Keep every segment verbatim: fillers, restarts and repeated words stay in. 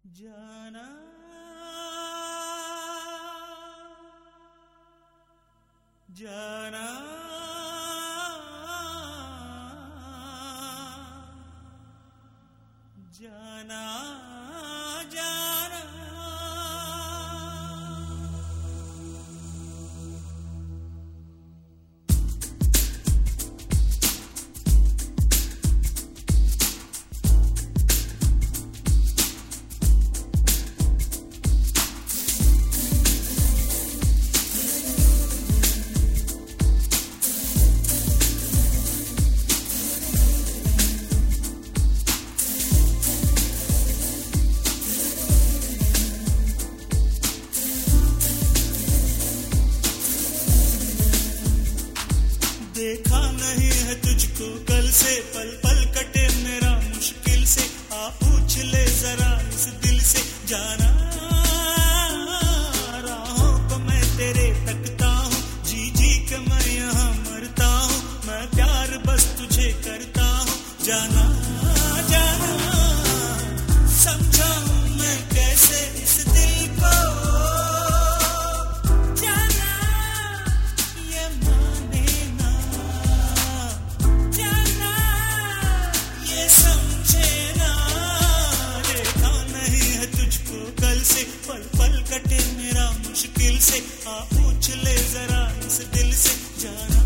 जाना जाना जाना जाना देखा नहीं है तुझको कल से, पल पल कटे मेरा मुश्किल से। आ पूछ ले जरा इस दिल से, जाना राहों को मैं तेरे तकता हूँ, जी जी के मैं यहाँ मरता हूँ। मैं प्यार बस तुझे करता हूँ, जाना जाना समझाऊं मैं कैसे इस दिल को। पल पल कटे मेरा मुश्किल से, आ पूछ ले जरा इस दिल से, जाना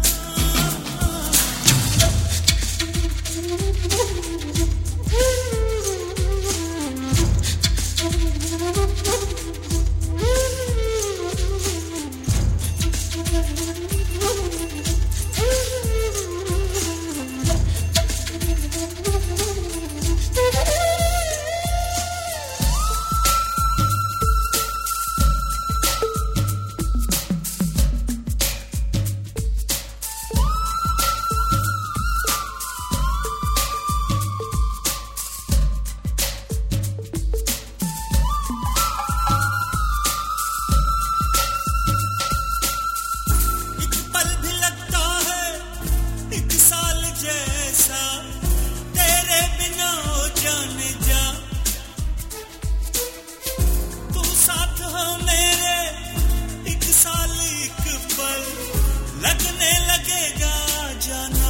लगने लगेगा जाना।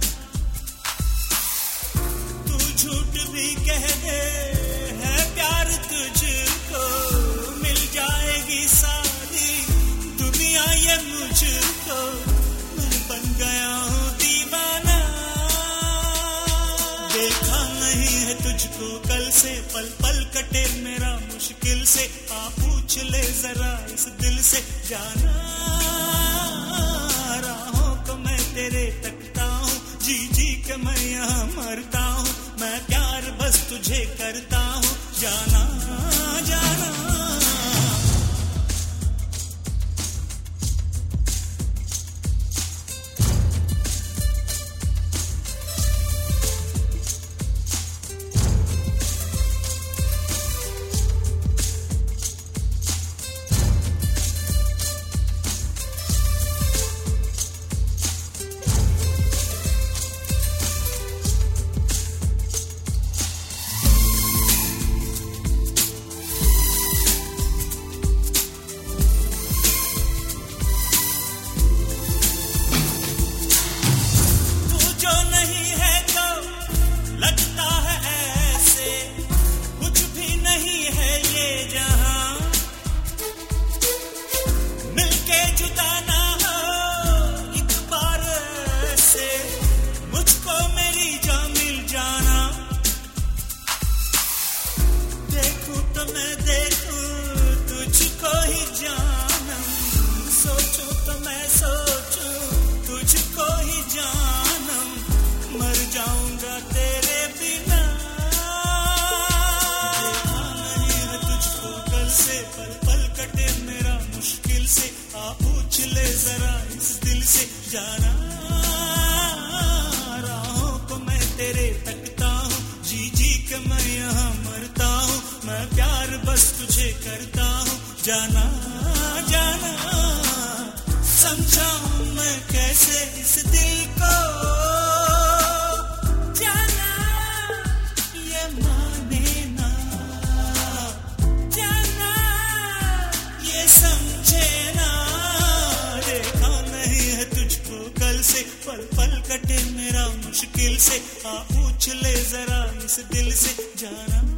तू झूठ भी कह दे है प्यार तुझको, मिल जाएगी सारी दुनिया ये मुझको। मैं बन गया हूँ दीवाना, देखा नहीं है तुझको कल से, पल पल कटे मेरा मुश्किल से। आ पूछ ले जरा इस दिल से, जाना तेरे तकता हूँ, जी जी के मैं यहाँ मरता हूँ। मैं प्यार बस तुझे करता हूँ, जाना जाना जाना। राहों को मैं तेरे तकता हूँ, जी जी के मैं यहाँ मरता हूँ। मैं प्यार बस तुझे करता हूँ, जाना जाना समझाऊं मैं कैसे इस दिल को। जाना ये माने ना मुश्किल से आ पूछ ले जरा इस दिल से जाना